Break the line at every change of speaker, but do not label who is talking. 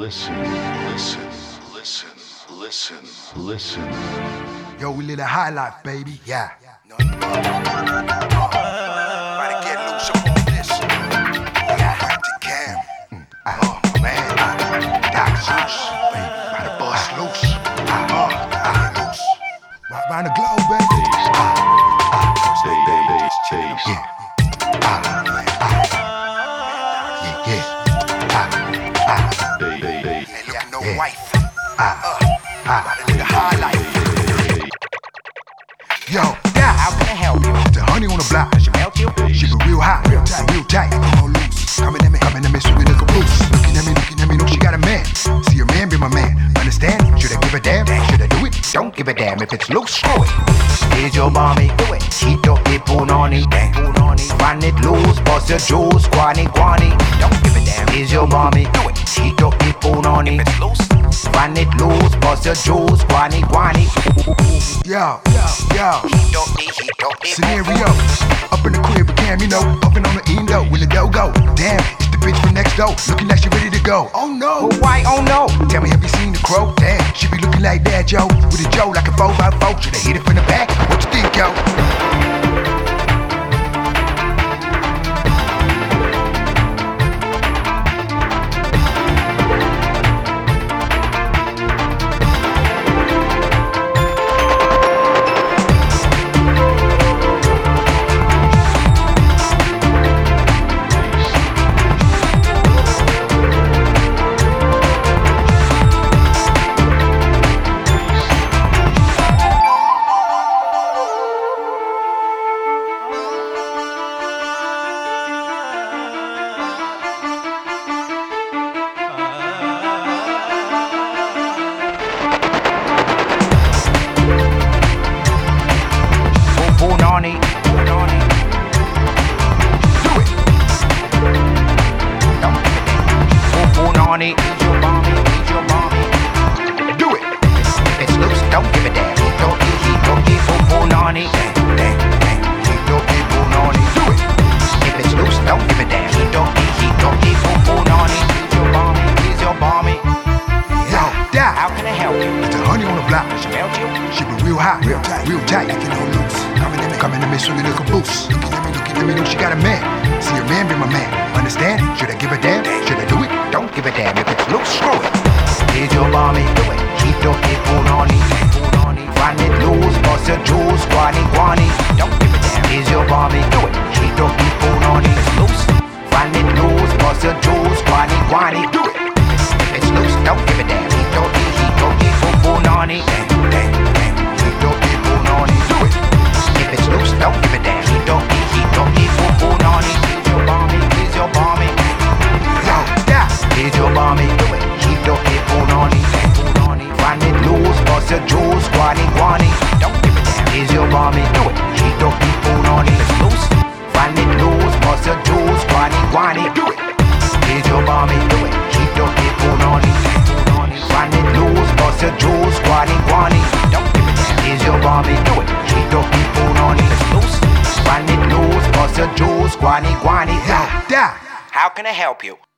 listen.
Yo, we live a high life, baby. Yeah.
About to get loose up on this. Yeah, crack the cam. Oh, man. Doc Zeus. About to bust loose. Get loose.
Right around the globe, baby.
Ain't looking no wife. About to live a high life.
Yo,
Yeah, how can I help you?
the honey on the block.
Does she melt you?
She be real hot, real tight, no loose. Coming at me, swinging like a boost. Looking at me, know she got a man. See your man be my man. Understand? Should I give a damn? Should I do it?
Don't give a damn if it's loose, screw it. Here's your mommy, do it. Chito e punoni, run it loose, bust your juice, guani. Don't give a damn. Here's your mommy, do it. Chito e punoni, if it's loose, run it loose, bust your juice, guani.
Yo.
Chito e
Scenario. Up in the crib with Cam, you know, puffing on the endo with the dough go. Damn, it's the bitch from next door, looking like she ready to go. Oh no.
Why? Oh no.
Tell me, have you seen the crow? Damn, she be looking like that, Joe. With a Joe like a 4x4. Should I hit it from the back? What you think, yo?
Punoni.
Do it.
Don't give a damn. Punoni. Here's your mommy.
Do it.
If it's loose, don't give a damn. Chito e punoni. Chito e punoni.
Do it.
If it's loose, don't give a damn. Chito e punoni. Here's your mommy.
Yo, die.
How can I help you?
It's the honey on the block.
Does she melt you?
She be real hot, real tight, acting all loose. Coming at me, swinging like a boost. Looking at me, know she got a man. See your man be my man. Understand? Should I give a damn? Should I do it?
Don't give a damn if it's loose, screw it. Here's your mommy, do it. Chito e punoni. Run it loose, bust your juice, guani. Don't give a damn. Here's your mommy, do it. Chito e punoni. It's loose. Run it loose, bust your juice, guani.
Do it.
If it's loose, don't give a damn. Chito e punoni. Chito e punoni.
Do it.
If it's loose, don't give a damn. Chito e punoni. Here's your mommy.
Yo, die.
Here's your mommy, do it. Chito e punoni. Run it loose, bust your juice, guani. Don't give a damn. Here's your mommy, do it. Chito e punoni. It's loose. Run it loose, bust your juice, guani.
Do it.
Here's your mommy, do it. Chito e punoni. Run it loose, bust your juice, guani. Don't give a damn. Here's your mommy, do it. Chito e punoni. It's loose. Run it loose, bust your juice, guani.
Yo, die.
How can I help you?